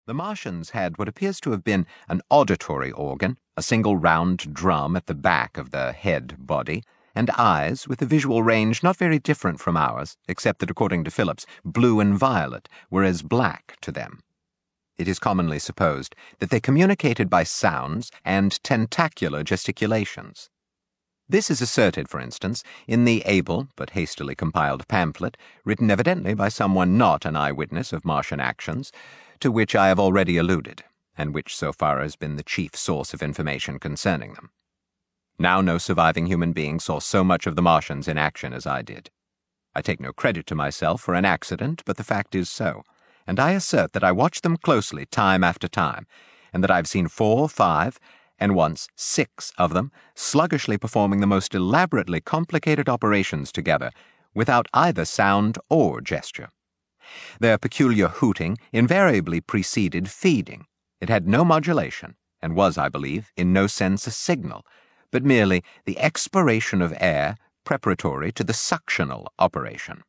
The Martians had what appears to have been an auditory organ, a single round drum at the back of the head body, and eyes with a visual range not very different from ours, except that, according to Phillips, blue and violet were as black to them. It is commonly supposed that they communicated by sounds and tentacular gesticulations. This is asserted, for instance, in the able but hastily compiled pamphlet, written evidently by someone not an eyewitness of Martian actions, to which I have already alluded, and which so far has been the chief source of information concerning them. Now no surviving human being saw so much of the Martians in action as I did. I take no credit to myself for an accident, but the fact is so, and I assert that I watched them closely time after time, and that I've seen 4, 5, and once 6 of them sluggishly performing the most elaborately complicated operations together, without either sound or gesture. Their peculiar hooting invariably preceded feeding. It had no modulation, and was, I believe, in no sense a signal, but merely the expiration of air preparatory to the suctional operation.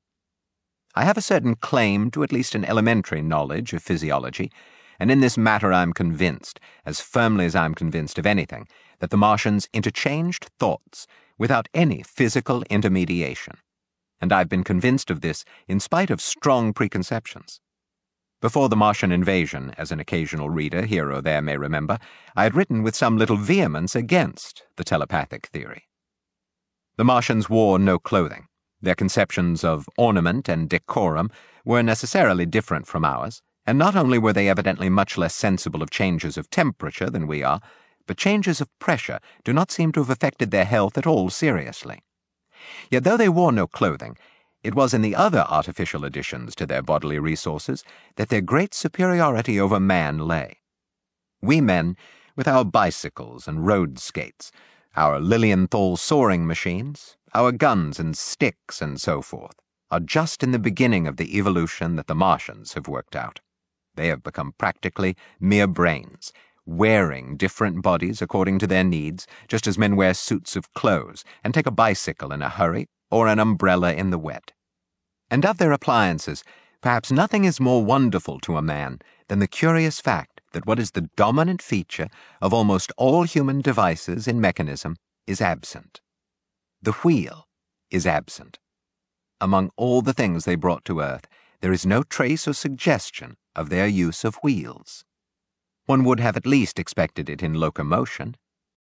I have a certain claim to at least an elementary knowledge of physiology, and in this matter I am convinced, as firmly as I am convinced of anything, that the Martians interchanged thoughts without any physical intermediation. And I've been convinced of this in spite of strong preconceptions. Before the Martian invasion, as an occasional reader here or there may remember, I had written with some little vehemence against the telepathic theory. The Martians wore no clothing. Their conceptions of ornament and decorum were necessarily different from ours, and not only were they evidently much less sensible of changes of temperature than we are, but changes of pressure do not seem to have affected their health at all seriously. Yet though they wore no clothing, it was in the other artificial additions to their bodily resources that their great superiority over man lay. We men, with our bicycles and road skates, our Lilienthal soaring machines, our guns and sticks and so forth, are just in the beginning of the evolution that the Martians have worked out. They have become practically mere brains, wearing different bodies according to their needs, just as men wear suits of clothes and take a bicycle in a hurry or an umbrella in the wet. And of their appliances, perhaps nothing is more wonderful to a man than the curious fact that what is the dominant feature of almost all human devices in mechanism is absent. The wheel is absent. Among all the things they brought to earth, there is no trace or suggestion of their use of wheels. One would have at least expected it in locomotion,